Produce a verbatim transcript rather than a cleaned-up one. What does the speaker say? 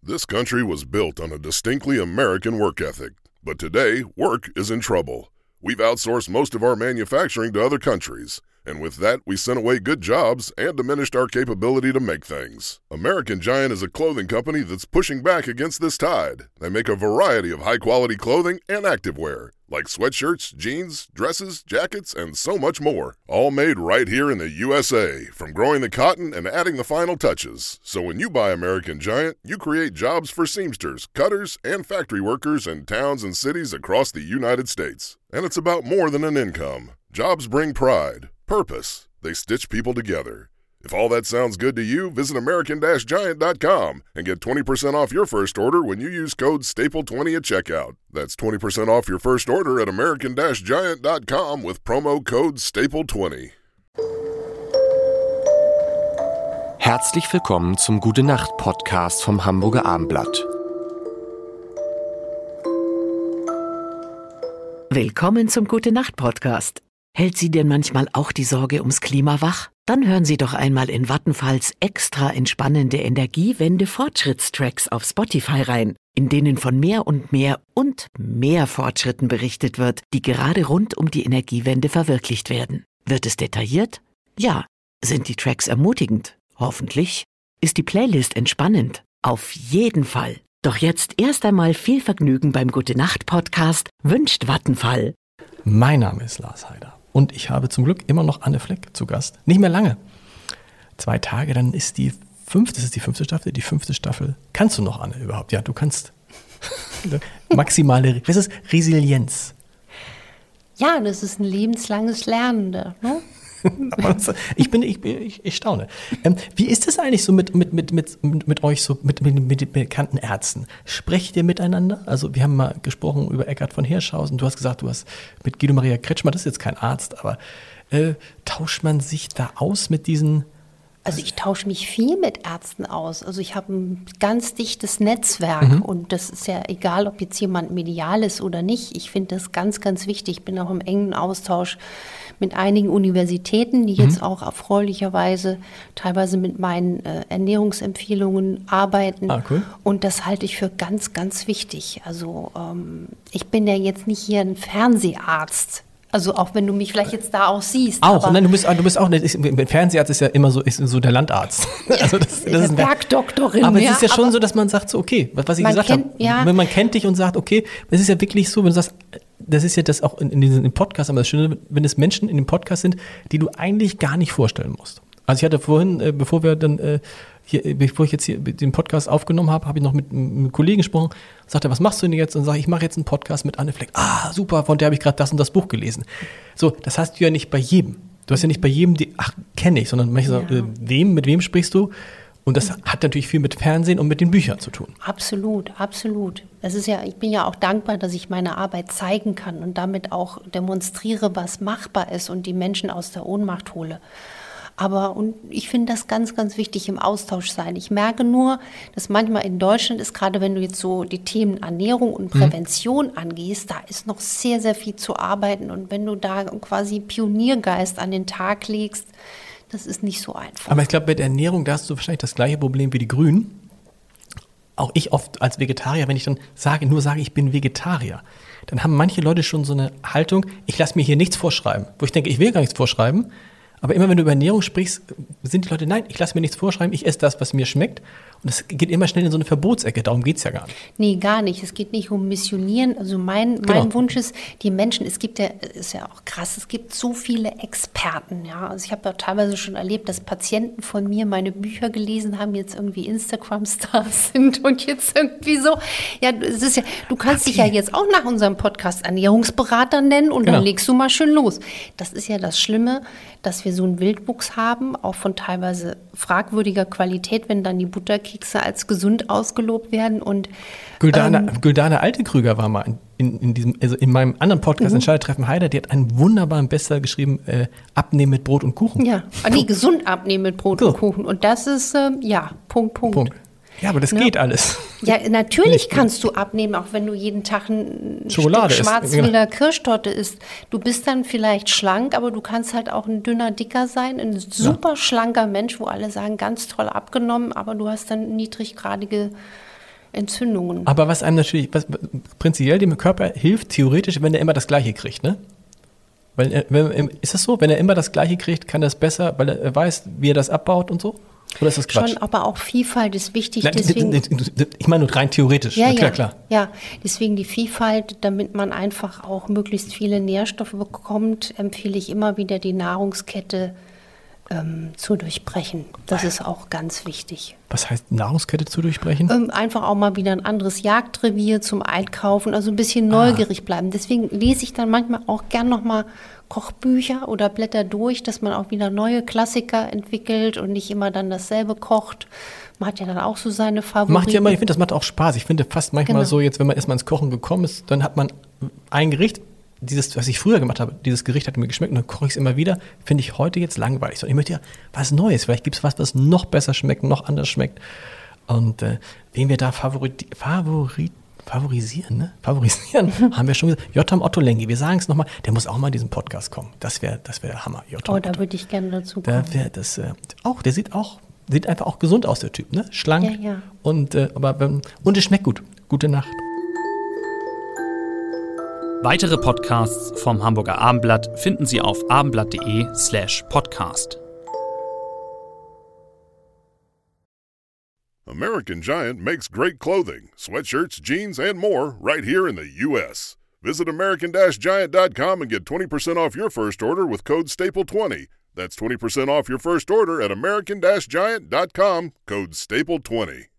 This country was built on a distinctly American work ethic, but today, work is in trouble. We've outsourced most of our manufacturing to other countries, and with that, we sent away good jobs and diminished our capability to make things. American Giant is a clothing company that's pushing back against this tide. They make a variety of high-quality clothing and activewear, like sweatshirts, jeans, dresses, jackets, and so much more. All made right here in the U S A, from growing the cotton and adding the final touches. So when you buy American Giant, you create jobs for seamsters, cutters, and factory workers in towns and cities across the United States. And it's about more than an income. Jobs bring pride, purpose. They stitch people together. If all that sounds good to you, visit American Giant dot com and get twenty percent off your first order when you use code staple twenty at checkout. That's twenty percent off your first order at American Giant dot com with promo code staple twenty. Herzlich willkommen zum Gute-Nacht-Podcast vom Hamburger Abendblatt. Willkommen zum Gute-Nacht-Podcast. Hält Sie denn manchmal auch die Sorge ums Klima wach? Dann hören Sie doch einmal in Vattenfalls extra entspannende Energiewende-Fortschrittstracks auf Spotify rein, in denen von mehr und mehr und mehr Fortschritten berichtet wird, die gerade rund um die Energiewende verwirklicht werden. Wird es detailliert? Ja. Sind die Tracks ermutigend? Hoffentlich. Ist die Playlist entspannend? Auf jeden Fall. Doch jetzt erst einmal viel Vergnügen beim Gute-Nacht-Podcast wünscht Vattenfall. Mein Name ist Lars Heider. Und ich habe zum Glück immer noch Anne Fleck zu Gast. Nicht mehr lange. Zwei Tage, dann ist die fünfte, das ist die fünfte Staffel, die fünfte Staffel. Kannst du noch, Anne, überhaupt? Ja, du kannst. Maximale, was ist Resilienz? Ja, das ist ein lebenslanges Lernen, ne? ich bin, ich, ich, ich staune. Ähm, wie ist es eigentlich so mit, mit, mit, mit, mit euch, so mit, mit, mit den bekannten Ärzten? Sprecht ihr miteinander? Also wir haben mal gesprochen über Eckhard von Hirschhausen. Du hast gesagt, du hast mit Guido Maria Kretschmer, das ist jetzt kein Arzt, aber äh, tauscht man sich da aus mit diesen... Also ich tausche mich viel mit Ärzten aus. Also ich habe ein ganz dichtes Netzwerk mhm. und das ist ja egal, ob jetzt jemand medial ist oder nicht. Ich finde das ganz, ganz wichtig. Ich bin auch im engen Austausch mit einigen Universitäten, die jetzt mhm. auch erfreulicherweise teilweise mit meinen äh, Ernährungsempfehlungen arbeiten. Ah, cool. Und das halte ich für ganz, ganz wichtig. Also ähm, ich bin ja jetzt nicht hier ein Fernseharzt. Also auch wenn du mich vielleicht jetzt da auch siehst. Auch, aber nein, du bist, du bist auch, ein Fernseharzt ist ja immer so, ist so der Landarzt. Also das, das ist Bergdoktorin. Aber ja, es ist ja schon so, dass man sagt so, okay, was ich gesagt kennt, habe, ja. wenn man kennt dich und sagt, okay, es ist ja wirklich so, wenn du sagst, das ist ja das auch in, in diesem Podcast, aber das Schöne, wenn es Menschen in dem Podcast sind, die du eigentlich gar nicht vorstellen musst. Also ich hatte vorhin, äh, bevor wir dann, äh, hier, bevor ich jetzt hier den Podcast aufgenommen habe, habe ich noch mit einem Kollegen gesprochen, sagte, was machst du denn jetzt? Und sage ich, mache jetzt einen Podcast mit Anne Fleck. Ah, super, von der habe ich gerade das und das Buch gelesen. So, das hast du ja nicht bei jedem. Du hast ja nicht bei jedem, die, ach, kenne ich, sondern manchmal ja. äh, wem, mit wem sprichst du? Und das hat natürlich viel mit Fernsehen und mit den Büchern zu tun. Absolut, absolut. Das ist ja, ich bin ja auch dankbar, dass ich meine Arbeit zeigen kann und damit auch demonstriere, was machbar ist und die Menschen aus der Ohnmacht hole. Aber und ich finde das ganz, ganz wichtig im Austausch sein. Ich merke nur, dass manchmal in Deutschland ist, gerade wenn du jetzt so die Themen Ernährung und Prävention mhm. angehst, da ist noch sehr, sehr viel zu arbeiten. Und wenn du da quasi Pioniergeist an den Tag legst, das ist nicht so einfach. Aber ich glaube, bei der Ernährung, da hast du wahrscheinlich das gleiche Problem wie die Grünen. Auch ich oft als Vegetarier, wenn ich dann sage, nur sage, ich bin Vegetarier, dann haben manche Leute schon so eine Haltung, ich lasse mir hier nichts vorschreiben. Wo ich denke, ich will gar nichts vorschreiben. Aber immer wenn du über Ernährung sprichst, sind die Leute, nein, ich lasse mir nichts vorschreiben, ich esse das, was mir schmeckt. Und das geht immer schnell in so eine Verbotsecke, darum geht es ja gar nicht. Nee, gar nicht. Es geht nicht um Missionieren. Also mein, mein genau. Wunsch ist, die Menschen, es gibt ja, ist ja auch krass, es gibt so viele Experten. Ja. Also ich habe ja teilweise schon erlebt, dass Patienten von mir meine Bücher gelesen haben, jetzt irgendwie Instagram-Stars sind und jetzt irgendwie so. Ja, es ist ja, du kannst okay. dich ja jetzt auch nach unserem Podcast Ernährungsberater nennen und genau. dann legst du mal schön los. Das ist ja das Schlimme, dass wir so einen Wildwuchs haben, auch von teilweise fragwürdiger Qualität, wenn dann die Butterkekse als gesund ausgelobt werden. Und Güldane, ähm, Güldane Altekrüger war mal in, in diesem, also in meinem anderen Podcast, mhm. Entscheidertreffen Heider, die hat einen wunderbaren Bestseller geschrieben, äh, Abnehmen mit Brot und Kuchen. Ja, ah, nee, gesund abnehmen mit Brot so. und Kuchen. Und das ist, äh, ja, Punkt, Punkt. Punkt. Ja, aber das ne? geht alles. Ja, natürlich kannst du abnehmen, auch wenn du jeden Tag ein Schokolade Stück Schwarzwälder ja. Kirschtorte isst. Du bist dann vielleicht schlank, aber du kannst halt auch ein dünner, dicker sein. Ein super ja. schlanker Mensch, wo alle sagen, ganz toll abgenommen, aber du hast dann niedriggradige Entzündungen. Aber was einem natürlich, was prinzipiell dem Körper hilft, theoretisch, wenn er immer das Gleiche kriegt, ne? Weil er, wenn, ist das so? Wenn er immer das Gleiche kriegt, kann das besser, weil er weiß, wie er das abbaut und so? Oder ist das Quatsch? Schon, aber auch Vielfalt ist wichtig. Nein, deswegen, ich meine nur rein theoretisch. ja, Na, klar, ja, klar. ja, deswegen die Vielfalt, damit man einfach auch möglichst viele Nährstoffe bekommt, empfehle ich immer wieder die Nahrungskette ähm, zu durchbrechen. Das ist auch ganz wichtig. Was heißt Nahrungskette zu durchbrechen? Ähm, einfach auch mal wieder ein anderes Jagdrevier zum Einkaufen, also ein bisschen neugierig ah. bleiben. Deswegen lese ich dann manchmal auch gern nochmal Kochbücher oder blätter durch, dass man auch wieder neue Klassiker entwickelt und nicht immer dann dasselbe kocht. Man hat ja dann auch so seine Favoriten. Macht ja immer, ich finde, das macht auch Spaß. Ich finde fast manchmal genau. so, jetzt, wenn man erstmal ins Kochen gekommen ist, dann hat man ein Gericht, dieses, was ich früher gemacht habe, dieses Gericht hat mir geschmeckt und dann koche ich es immer wieder, finde ich heute jetzt langweilig. So, ich möchte ja was Neues, vielleicht gibt es was, was noch besser schmeckt, noch anders schmeckt. Und äh, wen wir da favorit, favorit favorisieren, ne? Favorisieren, haben wir schon gesagt. Jotam Otto Lengi, wir sagen es nochmal, der muss auch mal in diesen Podcast kommen. Das wäre das wär der Hammer. Jotam oh, Otto. da würde ich gerne dazu kommen. Da wär das, äh, auch, der sieht auch, sieht einfach auch gesund aus, der Typ, ne? Schlank. Ja, ja. Und, äh, aber, ähm, und es schmeckt gut. Gute Nacht. Weitere Podcasts vom Hamburger Abendblatt finden Sie auf abendblatt.de slash podcast. American Giant makes great clothing, sweatshirts, jeans, and more right here in the U S Visit American Giant dot com and get twenty percent off your first order with code staple twenty. That's twenty percent off your first order at American Giant dot com, code staple twenty.